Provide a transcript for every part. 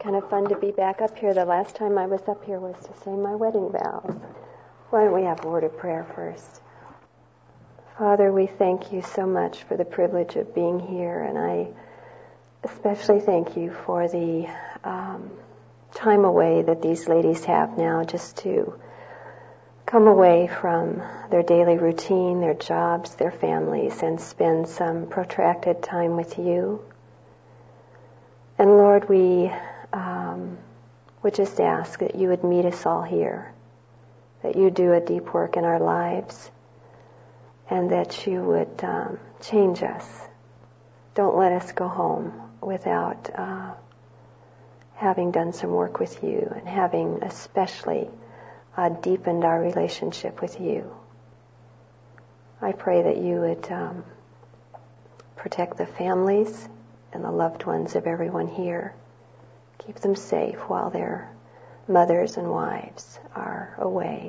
kind of fun to be back up here. The last time I was up here was to say my wedding vows. Why don't we have a word of prayer first? Father, we thank you so much for the privilege of being here, and I especially thank you for the time away that these ladies have now just to come away from their daily routine, their jobs, their families, and spend some protracted time with you. And Lord, we would just ask that you would meet us all here, that you do a deep work in our lives, and that you would change us. Don't let us go home without having done some work with you and having especially deepened our relationship with you. I pray that you would protect the families and the loved ones of everyone here. Keep them safe while their mothers and wives are away.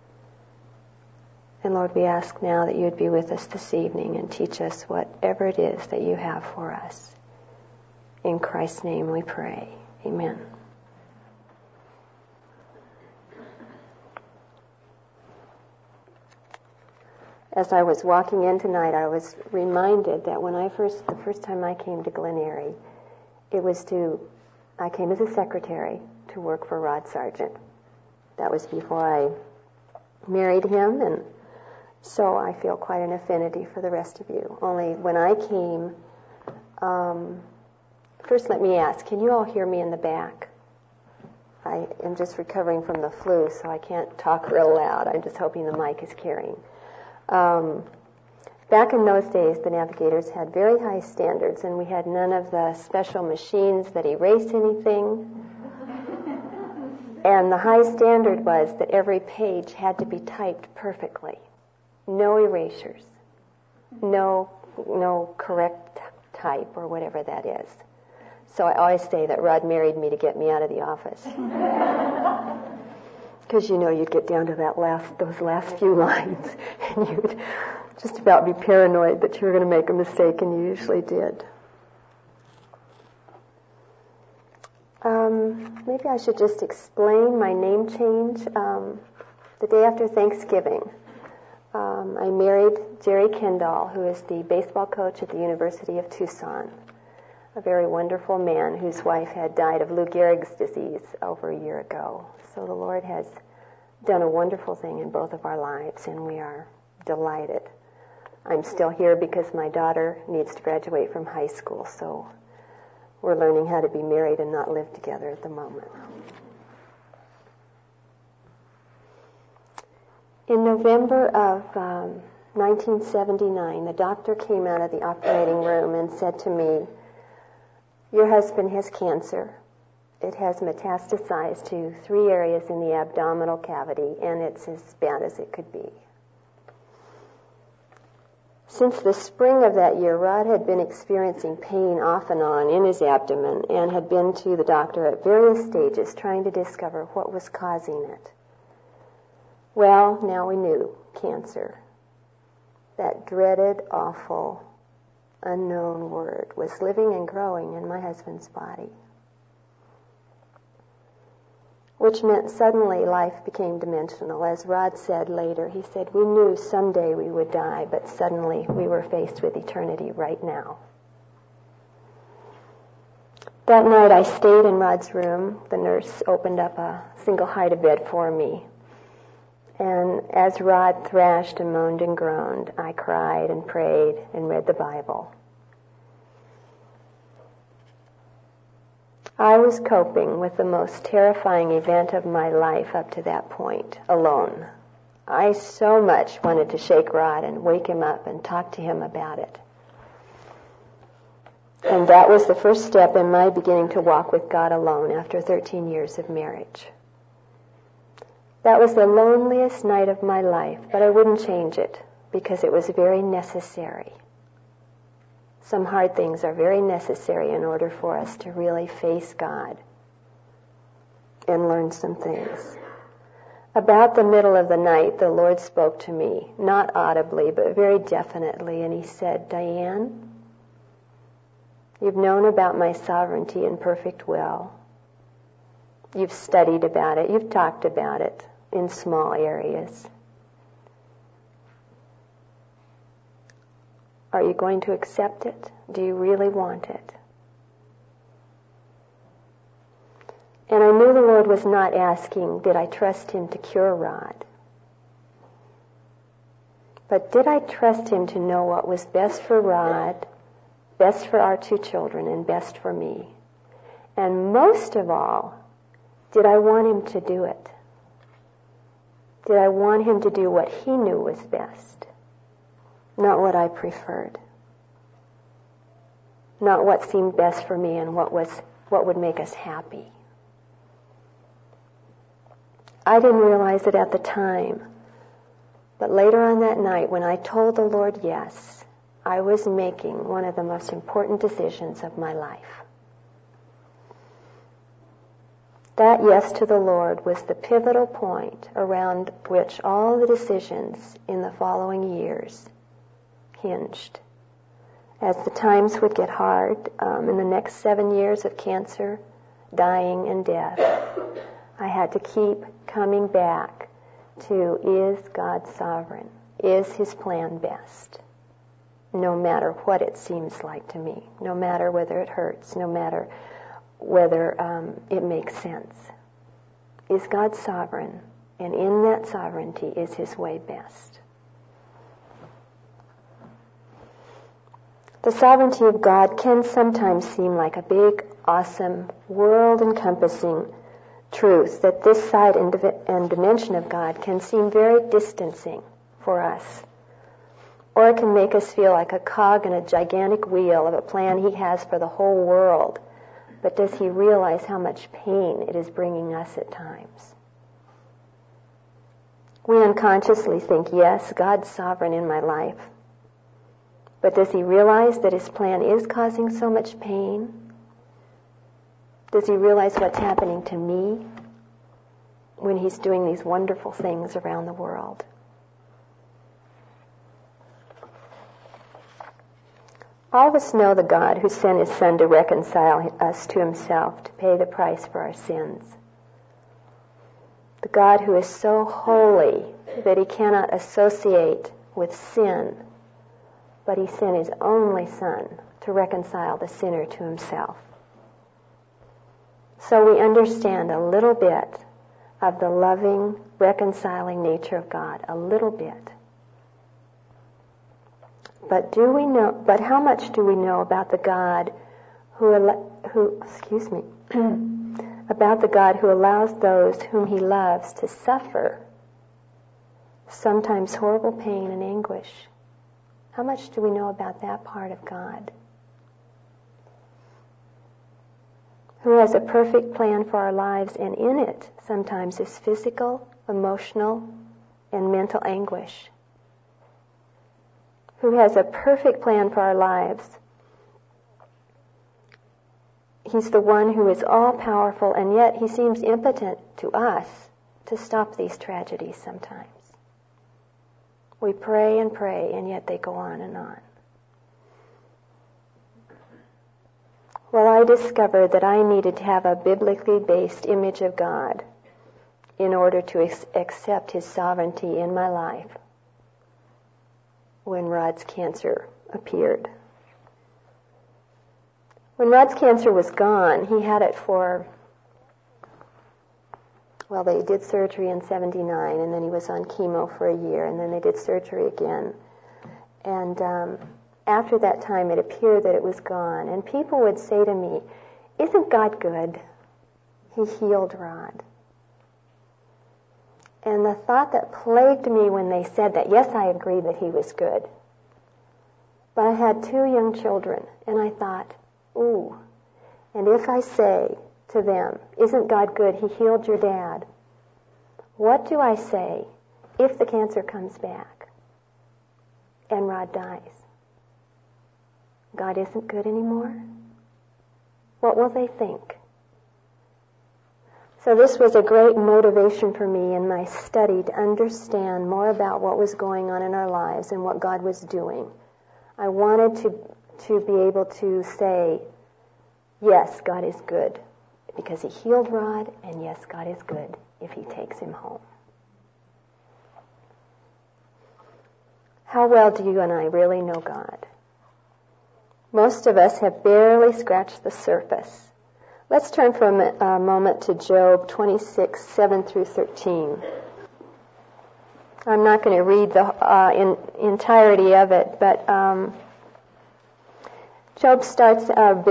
And Lord, we ask now that you would be with us this evening and teach us whatever it is that you have for us. In Christ's name we pray. Amen. As I was walking in tonight, I was reminded that when the first time I came to Glen Eyrie, I came as a secretary to work for Rod Sargent. That was before I married him, and so I feel quite an affinity for the rest of you. Only when I came, first let me ask, can you all hear me in the back? I am just recovering from the flu, so I can't talk real loud. I'm just hoping the mic is carrying. Back in those days, the navigators had very high standards, and we had none of the special machines that erase anything. And the high standard was that every page had to be typed perfectly. No erasures. No correct type or whatever that is. So I always say that Rod married me to get me out of the office. Because you'd get down to those last few lines, and you'd just about be paranoid that you were going to make a mistake, and you usually did. Maybe I should just explain my name change. The day after Thanksgiving, I married Jerry Kendall, who is the baseball coach at the University of Tucson, a very wonderful man whose wife had died of Lou Gehrig's disease over a year ago. So the Lord has done a wonderful thing in both of our lives, and we are delighted. I'm still here because my daughter needs to graduate from high school, so we're learning how to be married and not live together at the moment. In November of 1979, the doctor came out of the operating room and said to me, "Your husband has cancer. It has metastasized to 3 areas in the abdominal cavity, and it's as bad as it could be." Since the spring of that year, Rod had been experiencing pain off and on in his abdomen and had been to the doctor at various stages trying to discover what was causing it. Well, now we knew cancer. That dreaded, awful, unknown word was living and growing in my husband's body. Which meant suddenly life became dimensional. As Rod said later, he said, we knew someday we would die, but suddenly we were faced with eternity right now. That night I stayed in Rod's room. The nurse opened up a single hide-a-bed for me. And as Rod thrashed and moaned and groaned, I cried and prayed and read the Bible. I was coping with the most terrifying event of my life up to that point, alone. I so much wanted to shake Rod and wake him up and talk to him about it. And that was the first step in my beginning to walk with God alone after 13 years of marriage. That was the loneliest night of my life, but I wouldn't change it because it was very necessary. Some hard things are very necessary in order for us to really face God and learn some things. About the middle of the night, the Lord spoke to me, not audibly, but very definitely, and he said, "Diane, you've known about my sovereignty and perfect will. You've studied about it. You've talked about it in small areas. Are you going to accept it? Do you really want it? And I knew the Lord was not asking, did I trust Him to cure Rod? But did I trust Him to know what was best for Rod, best for our two children, and best for me? And most of all, did I want Him to do it? Did I want Him to do what He knew was best? Not what I preferred. Not what seemed best for me and what would make us happy. I didn't realize it at the time, but later on that night when I told the Lord yes, I was making one of the most important decisions of my life. That yes to the Lord was the pivotal point around which all the decisions in the following years hinged. As the times would get hard, in the next 7 years of cancer, dying, and death, I had to keep coming back to, is God sovereign? Is His plan best? No matter what it seems like to me, no matter whether it hurts, no matter whether it makes sense. Is God sovereign? And in that sovereignty is His way best. The sovereignty of God can sometimes seem like a big, awesome, world-encompassing truth that this side and dimension of God can seem very distancing for us. Or it can make us feel like a cog in a gigantic wheel of a plan He has for the whole world. But does He realize how much pain it is bringing us at times? We unconsciously think, yes, God's sovereign in my life. But does He realize that His plan is causing so much pain? Does He realize what's happening to me when He's doing these wonderful things around the world? All of us know the God who sent His Son to reconcile us to Himself, to pay the price for our sins. The God who is so holy that He cannot associate with sin, but He sent His only Son to reconcile the sinner to Himself. So we understand a little bit of the loving, reconciling nature of God, a little bit. But how much do we know about the God about the God who allows those whom He loves to suffer sometimes horrible pain and anguish? How much do we know about that part of God? Who has a perfect plan for our lives, and in it sometimes is physical, emotional, and mental anguish. Who has a perfect plan for our lives. He's the one who is all-powerful, and yet He seems impotent to us to stop these tragedies sometimes. We pray and pray, and yet they go on and on. Well, I discovered that I needed to have a biblically based image of God in order to accept His sovereignty in my life when Rod's cancer appeared. When Rod's cancer was gone, he had it for, well, they did surgery in 79, and then he was on chemo for a year, and then they did surgery again. And after that time, it appeared that it was gone. And people would say to me, isn't God good? He healed Rod. And the thought that plagued me when they said that, yes, I agree that He was good. But I had 2 young children, and I thought, ooh, and if I say to them, isn't God good? He healed your dad. What do I say if the cancer comes back and Rod dies? God isn't good anymore? What will they think? So this was a great motivation for me in my study to understand more about what was going on in our lives and what God was doing. I wanted to be able to say, yes, God is good. because he healed Rod, and yes, God is good if he takes him home. How well do you and I really know God? Most of us have barely scratched the surface. Let's turn for a moment to Job 26, 7 through 13. I'm not going to read the entirety of it, but Job starts out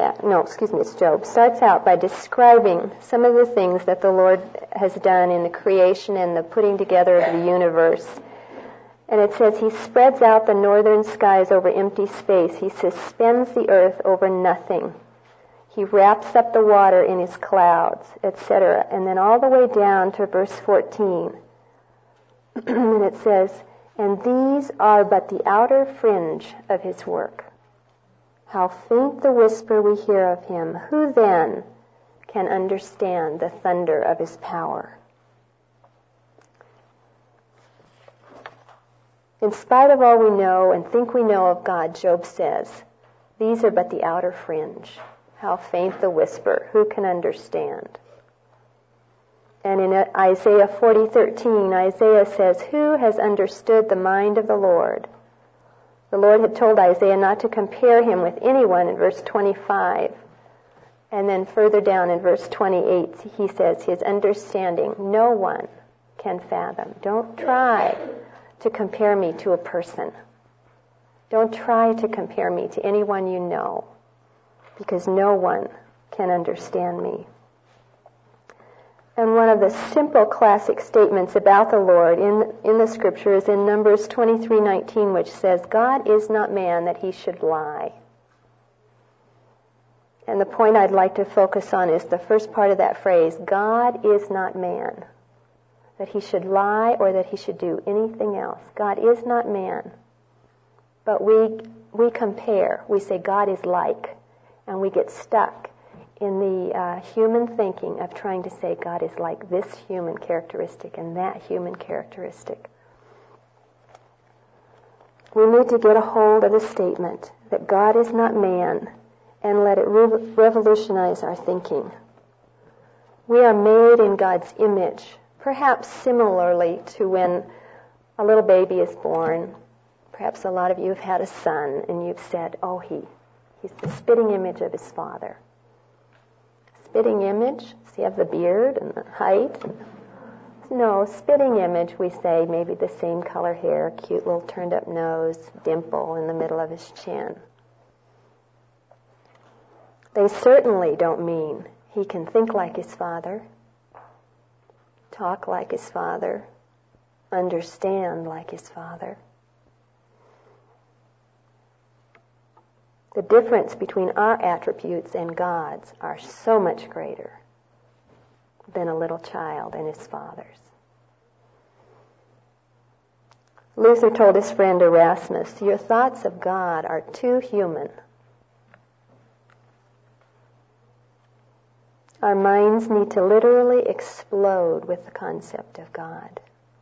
by describing some of the things that the Lord has done in the creation and the putting together of the universe. And it says, he spreads out the northern skies over empty space. He suspends the earth over nothing. He wraps up the water in his clouds, etc. And then all the way down to verse 14. And it says, and these are but the outer fringe of his work. How faint the whisper we hear of him. Who then can understand the thunder of his power? In spite of all we know and think we know of God, Job says, these are but the outer fringe. How faint the whisper. Who can understand? And in Isaiah 40:13, Isaiah says, who has understood the mind of the Lord? The Lord had told Isaiah not to compare him with anyone in verse 25. And then further down in verse 28, he says, his understanding no one can fathom. Don't try to compare me to a person. Don't try to compare me to anyone you know, because no one can understand me. And one of the simple classic statements about the Lord in the Scripture is in Numbers 23:19, which says, God is not man that he should lie. And the point I'd like to focus on is the first part of that phrase, God is not man, that he should lie or that he should do anything else. God is not man. But we compare. We say God is like, and we get stuck in the human thinking of trying to say God is like this human characteristic and that human characteristic. We need to get a hold of the statement that God is not man and let it revolutionize our thinking. We are made in God's image, perhaps similarly to when a little baby is born. Perhaps a lot of you have had a son and you've said, oh, he's the spitting image of his father. Spitting image? Does he have the beard and the height? No, spitting image, we say maybe the same color hair, cute little turned up nose, dimple in the middle of his chin. They certainly don't mean he can think like his father, talk like his father, understand like his father. The difference between our attributes and God's are so much greater than a little child and his father's. Luther told his friend Erasmus, your thoughts of God are too human. Our minds need to literally explode with the concept of God.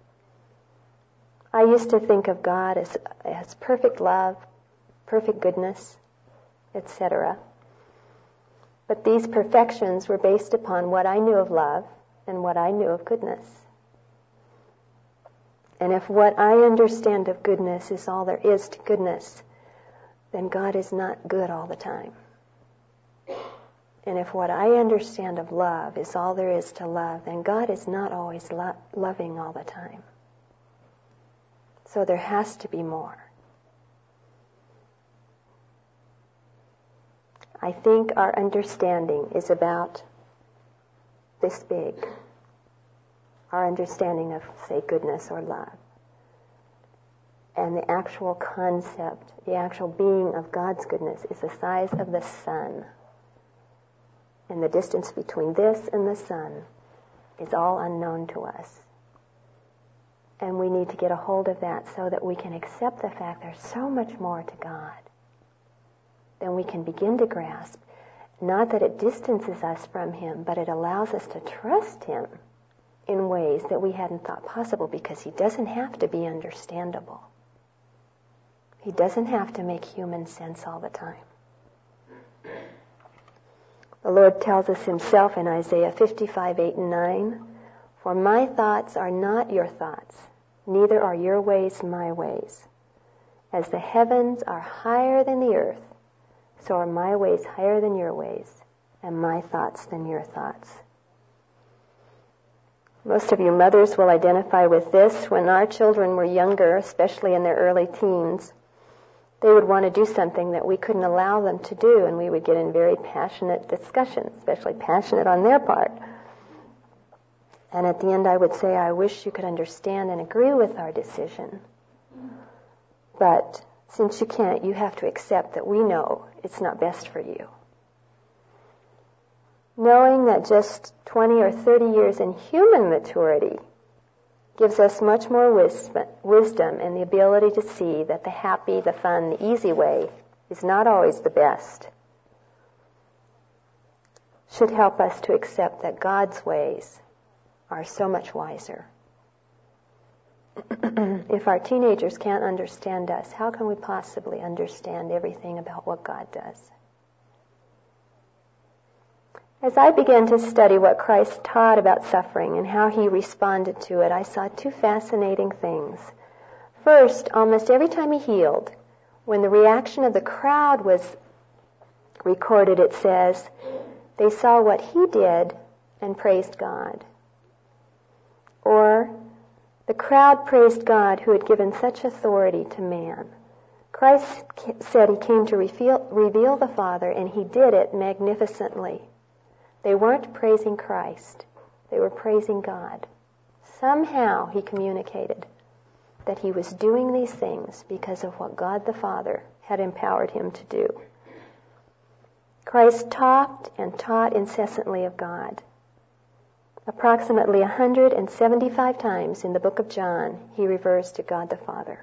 I used to think of God as perfect love, perfect goodness, etc. But these perfections were based upon what I knew of love and what I knew of goodness. And if what I understand of goodness is all there is to goodness, then God is not good all the time. And if what I understand of love is all there is to love, then God is not always loving all the time. So there has to be more. I think our understanding is about this big. Our understanding of, say, goodness or love. And the actual concept, the actual being of God's goodness is the size of the sun. And the distance between this and the sun is all unknown to us. And we need to get a hold of that so that we can accept the fact there's so much more to God than we can begin to grasp. Not that it distances us from him, but it allows us to trust him in ways that we hadn't thought possible, because he doesn't have to be understandable. He doesn't have to make human sense all the time. The Lord tells us himself in Isaiah 55, 8 and 9, "For my thoughts are not your thoughts, neither are your ways my ways. As the heavens are higher than the earth, so are my ways higher than your ways, and my thoughts than your thoughts." Most of you mothers will identify with this. When our children were younger, especially in their early teens, they would want to do something that we couldn't allow them to do, and we would get in very passionate discussions, especially passionate on their part. And at the end I would say, "I wish you could understand and agree with our decision. But since you can't, you have to accept that we know it's not best for you." Knowing that just 20 or 30 years in human maturity gives us much more wisdom and the ability to see that the happy, the fun, the easy way is not always the best, should help us to accept that God's ways are so much wiser. If our teenagers can't understand us, how can we possibly understand everything about what God does? As I began to study what Christ taught about suffering and how he responded to it, I saw two fascinating things. First, almost every time he healed, when the reaction of the crowd was recorded, it says, they saw what he did and praised God. Or, the crowd praised God who had given such authority to man. Christ said he came to reveal the Father, and he did it magnificently. They weren't praising Christ. They were praising God. Somehow he communicated that he was doing these things because of what God the Father had empowered him to do. Christ talked and taught incessantly of God. Approximately 175 times in the book of John, he refers to God the Father.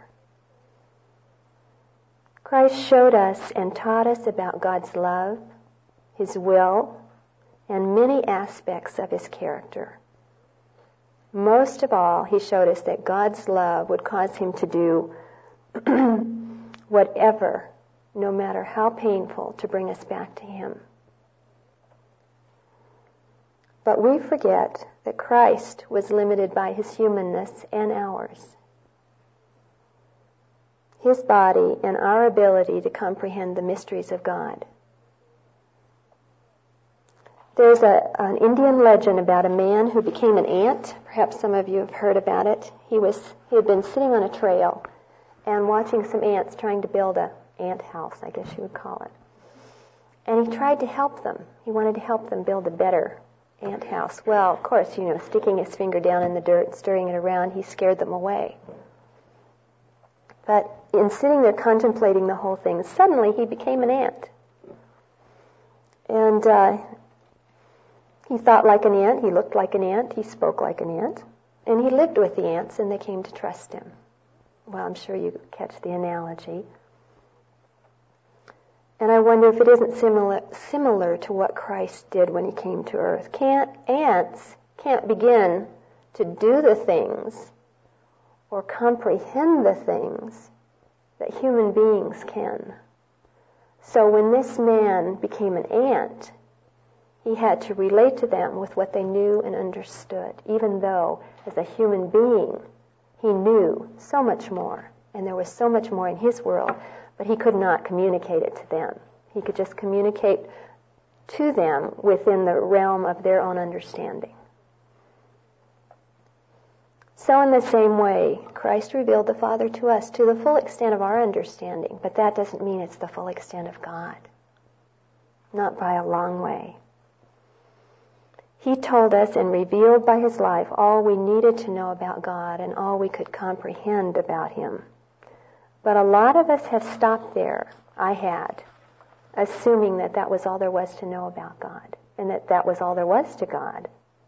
Christ showed us and taught us about God's love, his will, and many aspects of his character. Most of all, he showed us that God's love would cause him to do whatever, no matter how painful, to bring us back to him. But we forget that Christ was limited by his humanness and ours. His body and our ability to comprehend the mysteries of God. There's an Indian legend about a man who became an ant. Perhaps some of you have heard about it. He had been sitting on a trail and watching some ants trying to build an ant house, I guess you would call it. And he tried to help them. He wanted to help them build a better ant house. Well, of course, sticking his finger down in the dirt, stirring it around, he scared them away. But in sitting there contemplating the whole thing, suddenly he became an ant. And he thought like an ant, he looked like an ant, he spoke like an ant, and he lived with the ants, and they came to trust him. Well, I'm sure you catch the analogy. And I wonder if it isn't similar to what Christ did when he came to earth. Ants can't begin to do the things or comprehend the things that human beings can. So when this man became an ant, he had to relate to them with what they knew and understood, even though, as a human being, he knew so much more, and there was so much more in his world, but he could not communicate it to them. He could just communicate to them within the realm of their own understanding. So in the same way, Christ revealed the Father to us to the full extent of our understanding, but that doesn't mean it's the full extent of God. Not by a long way. He told us and revealed by his life all we needed to know about God and all we could comprehend about him. But a lot of us have stopped there, I had, assuming that that was all there was to know about God and that that was all there was to God.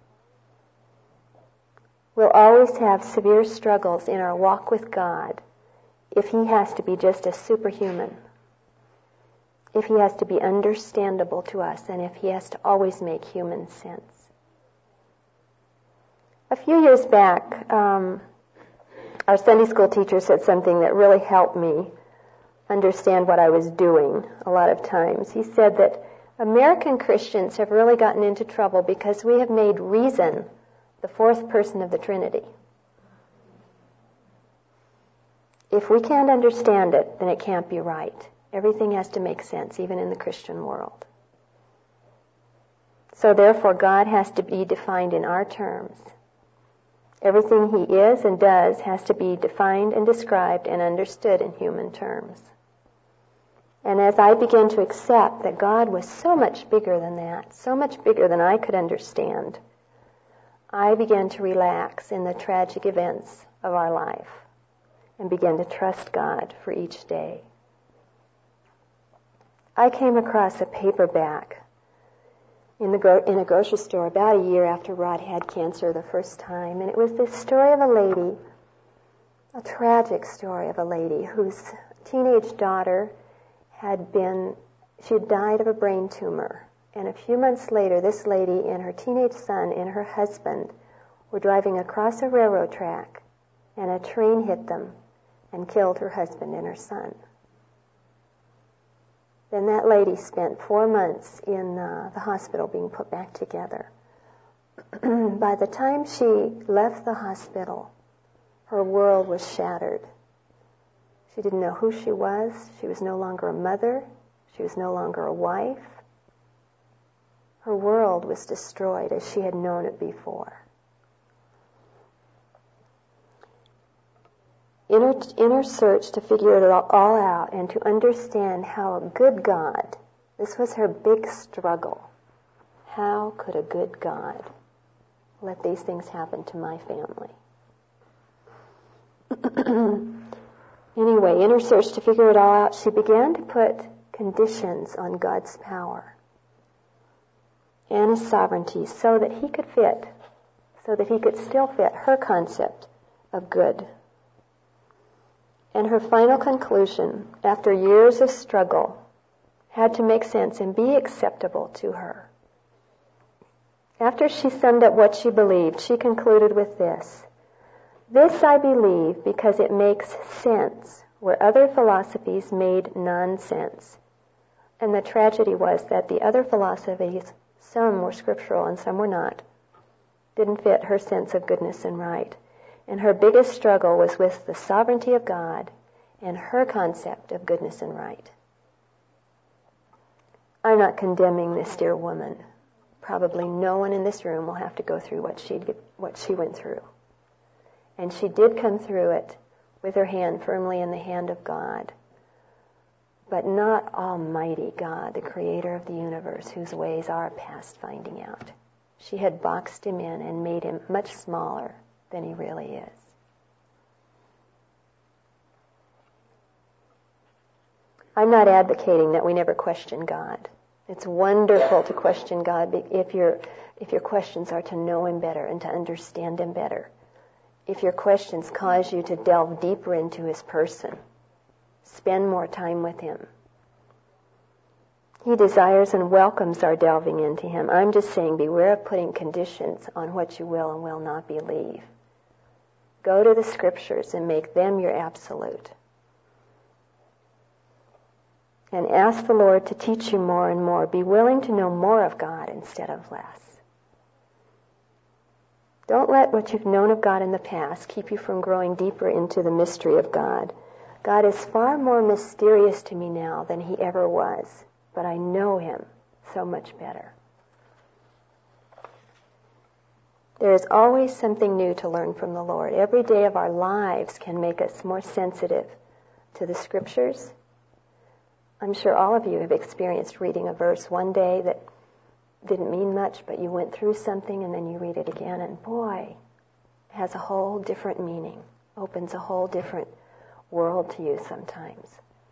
We'll always have severe struggles in our walk with God if he has to be just a superhuman, if he has to be understandable to us, and if he has to always make human sense. A few years back, our Sunday school teacher said something that really helped me understand what I was doing a lot of times. He said that American Christians have really gotten into trouble because we have made reason the fourth person of the Trinity. If we can't understand it, then it can't be right. Everything has to make sense, even in the Christian world. So therefore, God has to be defined in our terms. Everything He is and does has to be defined and described and understood in human terms. And as I began to accept that God was so much bigger than that, so much bigger than I could understand, I began to relax in the tragic events of our life and began to trust God for each day. I came across a paperback in a grocery store about a year after Rod had cancer the first time, and it was this story of a lady, a tragic story of a lady whose teenage daughter had died of a brain tumor. And a few months later, this lady and her teenage son and her husband were driving across a railroad track, and a train hit them and killed her husband and her son. Then that lady spent 4 months in the hospital being put back together. By the time she left the hospital, her world was shattered. She didn't know who she was. She was no longer a mother. She was no longer a wife. Her world was destroyed as she had known it before. In her search to figure it all out and to understand how a good God, this was her big struggle. How could a good God let these things happen to my family? Anyway, in her search to figure it all out, she began to put conditions on God's power and His sovereignty so that He could fit, so that He could still fit her concept of good. And her final conclusion, after years of struggle, had to make sense and be acceptable to her. After she summed up what she believed, she concluded with this: "This I believe because it makes sense where other philosophies made nonsense." And the tragedy was that the other philosophies, some were scriptural and some were not, didn't fit her sense of goodness and right. And her biggest struggle was with the sovereignty of God and her concept of goodness and right. I'm not condemning this dear woman. Probably no one in this room will have to go through what she went through. And she did come through it with her hand firmly in the hand of God. But not Almighty God, the creator of the universe, whose ways are past finding out. She had boxed Him in and made Him much smaller than He really is. I'm not advocating that we never question God. It's wonderful to question God if your questions are to know Him better and to understand Him better. If your questions cause you to delve deeper into His person, spend more time with Him. He desires and welcomes our delving into Him. I'm just saying, beware of putting conditions on what you will and will not believe. Go to the Scriptures and make them your absolute. And ask the Lord to teach you more and more. Be willing to know more of God instead of less. Don't let what you've known of God in the past keep you from growing deeper into the mystery of God. God is far more mysterious to me now than He ever was, but I know Him so much better. There is always something new to learn from the Lord. Every day of our lives can make us more sensitive to the Scriptures. I'm sure all of you have experienced reading a verse one day that didn't mean much, but you went through something and then you read it again, and boy, it has a whole different meaning, opens a whole different world to you sometimes.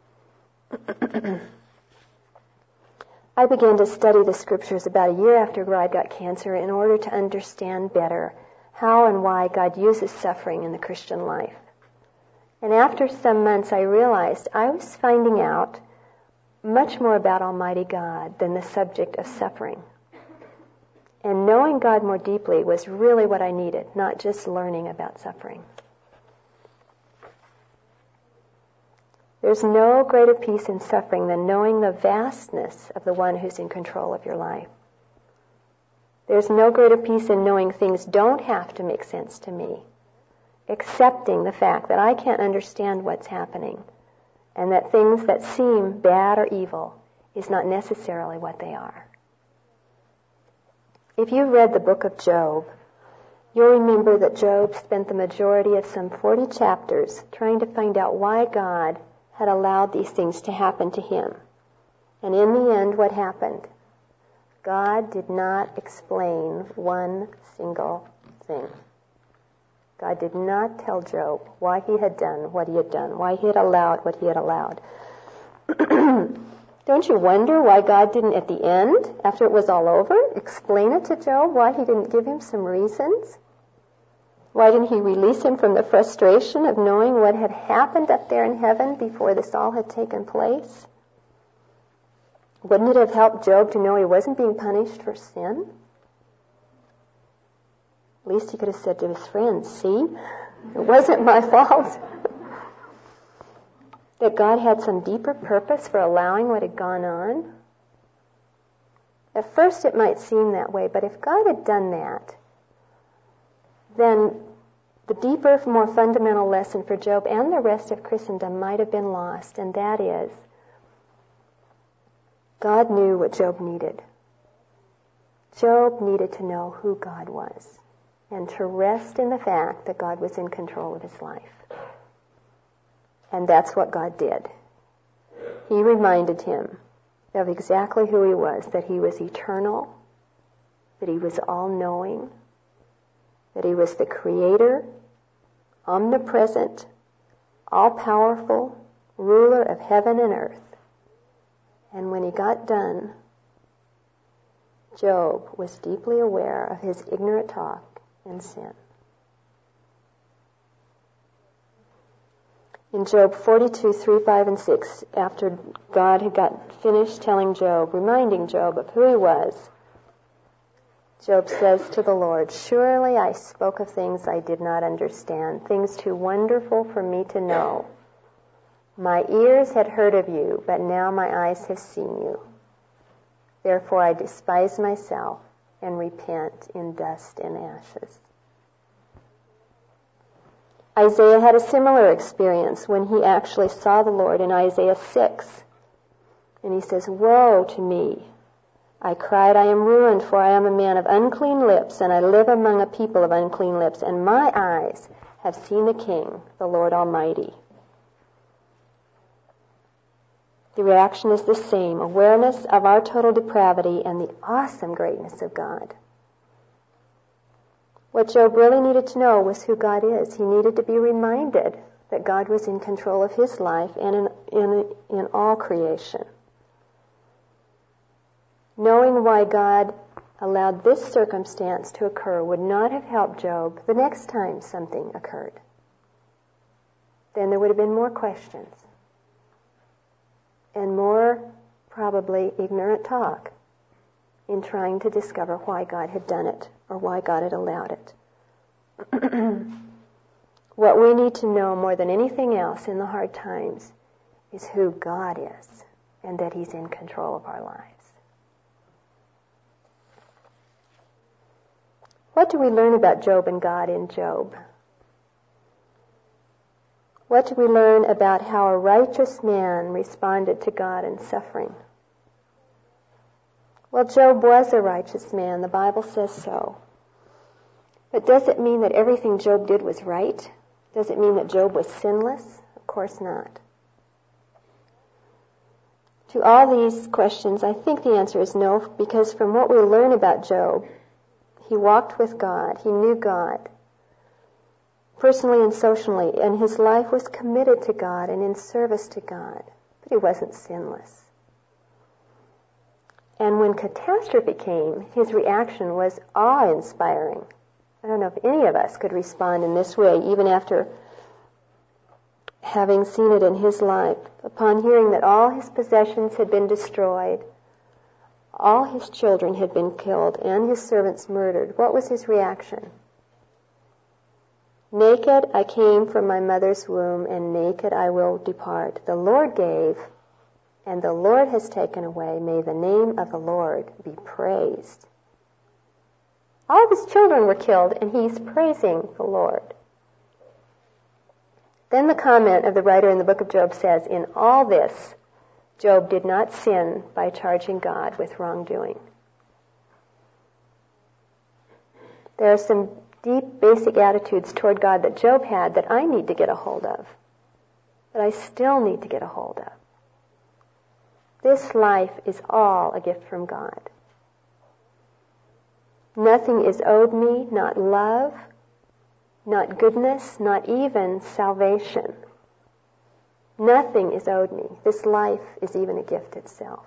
I began to study the Scriptures about a year after Rod got cancer in order to understand better how and why God uses suffering in the Christian life. And after some months, I realized I was finding out much more about Almighty God than the subject of suffering. And knowing God more deeply was really what I needed, not just learning about suffering. There's no greater peace in suffering than knowing the vastness of the one who's in control of your life. There's no greater peace in knowing things don't have to make sense to me, accepting the fact that I can't understand what's happening, and that things that seem bad or evil is not necessarily what they are. If you've read the book of Job, you'll remember that Job spent the majority of some 40 chapters trying to find out why God had allowed these things to happen to him. And in the end, what happened? God did not explain one single thing. God did not tell Job why he had done what he had done, why he had allowed what he had allowed. Don't you wonder why God didn't, at the end, after it was all over, explain it to Job, why he didn't give him some reasons? Why didn't he release him from the frustration of knowing what had happened up there in heaven before this all had taken place? Wouldn't it have helped Job to know he wasn't being punished for sin? At least he could have said to his friends, see, it wasn't my fault. That God had some deeper purpose for allowing what had gone on. At first it might seem that way, but if God had done that, then the deeper, more fundamental lesson for Job and the rest of Christendom might have been lost, and that is, God knew what Job needed. Job needed to know who God was, and to rest in the fact that God was in control of his life. And that's what God did. He reminded him of exactly who he was, that he was eternal, that he was all-knowing, that he was the creator, omnipresent, all-powerful, ruler of heaven and earth. And when he got done, Job was deeply aware of his ignorant talk and sin. In Job 42, 3, 5, and 6, after God had got finished telling Job, reminding Job of who he was, Job says to the Lord, surely I spoke of things I did not understand, things too wonderful for me to know. My ears had heard of you, but now my eyes have seen you. Therefore I despise myself and repent in dust and ashes. Isaiah had a similar experience when he actually saw the Lord in Isaiah 6. And he says, woe to me! I cried, I am ruined, for I am a man of unclean lips, and I live among a people of unclean lips, and my eyes have seen the King, the Lord Almighty. The reaction is the same, awareness of our total depravity and the awesome greatness of God. What Job really needed to know was who God is. He needed to be reminded that God was in control of his life and in all creation. Knowing why God allowed this circumstance to occur would not have helped Job the next time something occurred. Then there would have been more questions and more, probably, ignorant talk in trying to discover why God had done it or why God had allowed it. What we need to know more than anything else in the hard times is who God is and that he's in control of our lives. What do we learn about Job and God in Job? What do we learn about how a righteous man responded to God in suffering? Well, Job was a righteous man. The Bible says so. But does it mean that everything Job did was right? Does it mean that Job was sinless? Of course not. To all these questions, I think the answer is no, because from what we learn about Job, he walked with God. He knew God, personally and socially, and his life was committed to God and in service to God. But he wasn't sinless. And when catastrophe came, his reaction was awe-inspiring. I don't know if any of us could respond in this way, even after having seen it in his life. Upon hearing that all his possessions had been destroyed, all his children had been killed, and his servants murdered, what was his reaction? Naked I came from my mother's womb, and naked I will depart. The Lord gave, and the Lord has taken away. May the name of the Lord be praised. All of his children were killed, and he's praising the Lord. Then the comment of the writer in the book of Job says, in all this, Job did not sin by charging God with wrongdoing. There are some deep, basic attitudes toward God that Job had that I need to get a hold of, that I still need to get a hold of. This life is all a gift from God. Nothing is owed me, not love, not goodness, not even salvation. Nothing is owed me. This life is even a gift itself.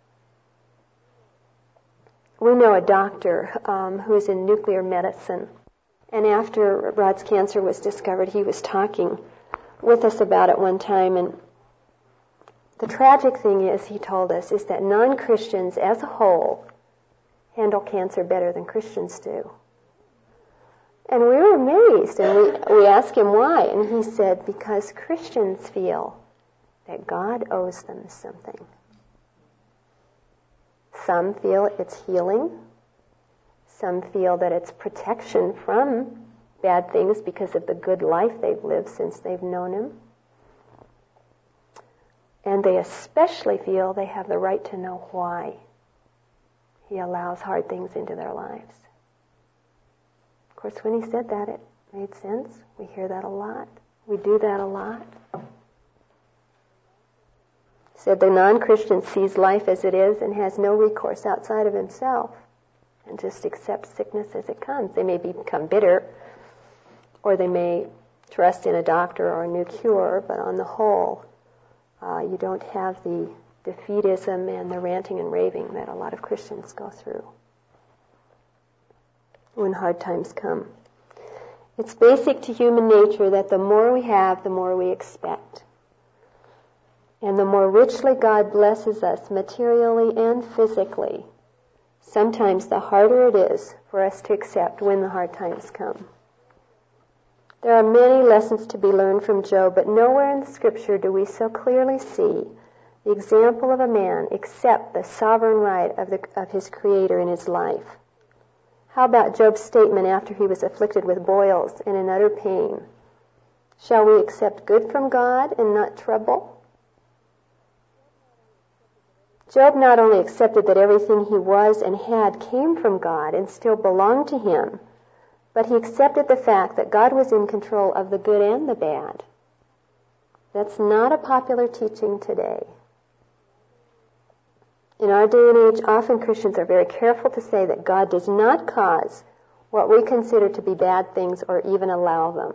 We know a doctor who is in nuclear medicine, and after Rod's cancer was discovered, he was talking with us about it one time, and the tragic thing is, he told us, is that non-Christians as a whole handle cancer better than Christians do. And we were amazed, and we asked him why, and he said, because Christians feel that God owes them something. Some feel it's healing. Some feel that it's protection from bad things because of the good life they've lived since they've known him. And they especially feel they have the right to know why he allows hard things into their lives. Of course, when he said that, it made sense. We hear that a lot. We do that a lot. He said the non-Christian sees life as it is and has no recourse outside of himself and just accepts sickness as it comes. They may become bitter, or they may trust in a doctor or a new cure, but on the whole, you don't have the defeatism and the ranting and raving that a lot of Christians go through when hard times come. It's basic to human nature that the more we have, the more we expect. And the more richly God blesses us materially and physically, sometimes the harder it is for us to accept when the hard times come. There are many lessons to be learned from Job, but nowhere in the Scripture do we so clearly see the example of a man accept the sovereign right of his Creator in his life. How about Job's statement after he was afflicted with boils and in utter pain? Shall we accept good from God and not trouble? Job not only accepted that everything he was and had came from God and still belonged to him, but he accepted the fact that God was in control of the good and the bad. That's not a popular teaching today. In our day and age, often Christians are very careful to say that God does not cause what we consider to be bad things or even allow them.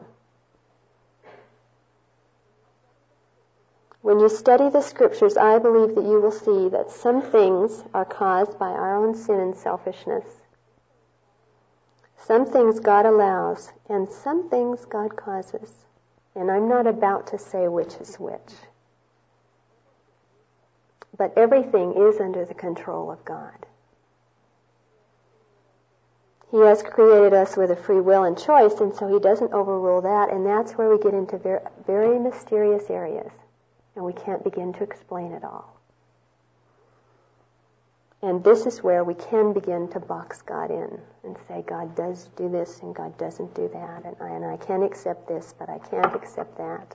When you study the Scriptures, I believe that you will see that some things are caused by our own sin and selfishness. Some things God allows, and some things God causes. And I'm not about to say which is which. But everything is under the control of God. He has created us with a free will and choice, and so he doesn't overrule that, and that's where we get into very, very mysterious areas, and we can't begin to explain it all. And this is where we can begin to box God in and say, God does do this and God doesn't do that, and I can accept this, but I can't accept that.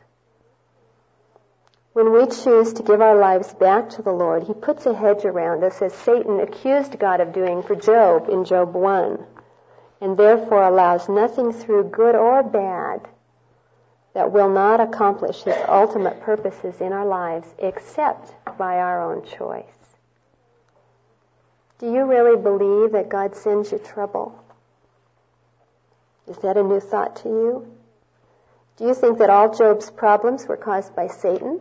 When we choose to give our lives back to the Lord, he puts a hedge around us, as Satan accused God of doing for Job in Job 1, and therefore allows nothing through good or bad that will not accomplish his ultimate purposes in our lives except by our own choice. Do you really believe that God sends you trouble? Is that a new thought to you? Do you think that all Job's problems were caused by Satan?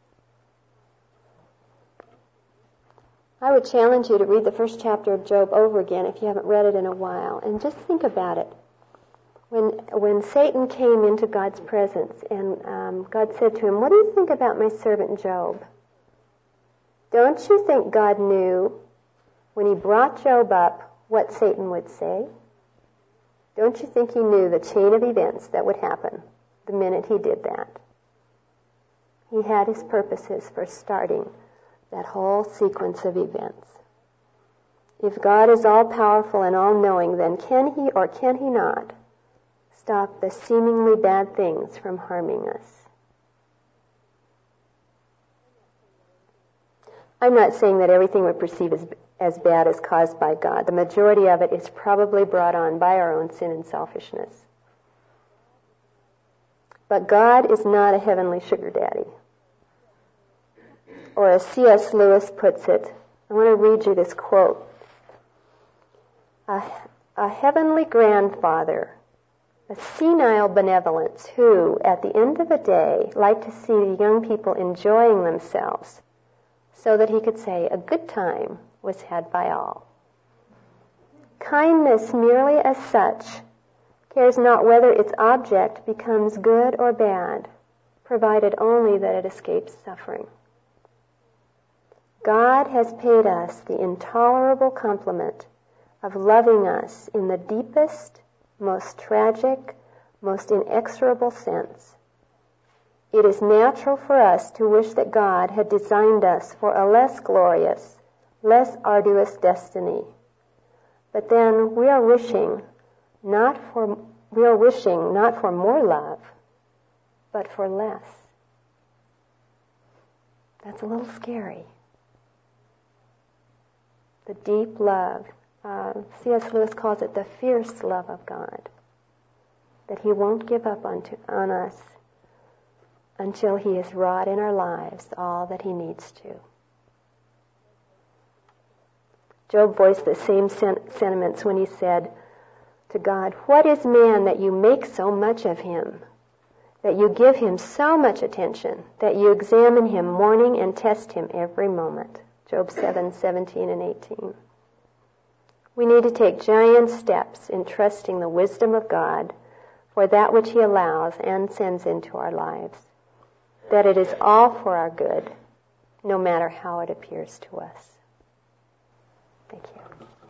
I would challenge you to read the first chapter of Job over again if you haven't read it in a while, and just think about it. When Satan came into God's presence and God said to him, "What do you think about my servant Job?" Don't you think God knew when he brought Job up what Satan would say? Don't you think he knew the chain of events that would happen the minute he did that? He had his purposes for starting that whole sequence of events. If God is all-powerful and all-knowing, then can he or can he not stop the seemingly bad things from harming us? I'm not saying that everything we perceive as bad is caused by God. The majority of it is probably brought on by our own sin and selfishness. But God is not a heavenly sugar daddy. Or as C.S. Lewis puts it, I want to read you this quote. A heavenly grandfather, a senile benevolence who, at the end of the day, liked to see the young people enjoying themselves so that he could say a good time was had by all. Kindness merely as such cares not whether its object becomes good or bad, provided only that it escapes suffering. God has paid us the intolerable compliment of loving us in the deepest, most tragic, most inexorable sense. It is natural for us to wish that God had designed us for a less glorious, less arduous destiny. But then we are wishing not for more love, but for less. That's a little scary. The deep love. C.S. Lewis calls it the fierce love of God, that he won't give up on us until he has wrought in our lives all that he needs to. Job voiced the same sentiments when he said to God, "What is man that you make so much of him, that you give him so much attention, that you examine him morning and test him every moment?" Job 7:17 and 18. We need to take giant steps in trusting the wisdom of God for that which he allows and sends into our lives, that it is all for our good, no matter how it appears to us. Thank you.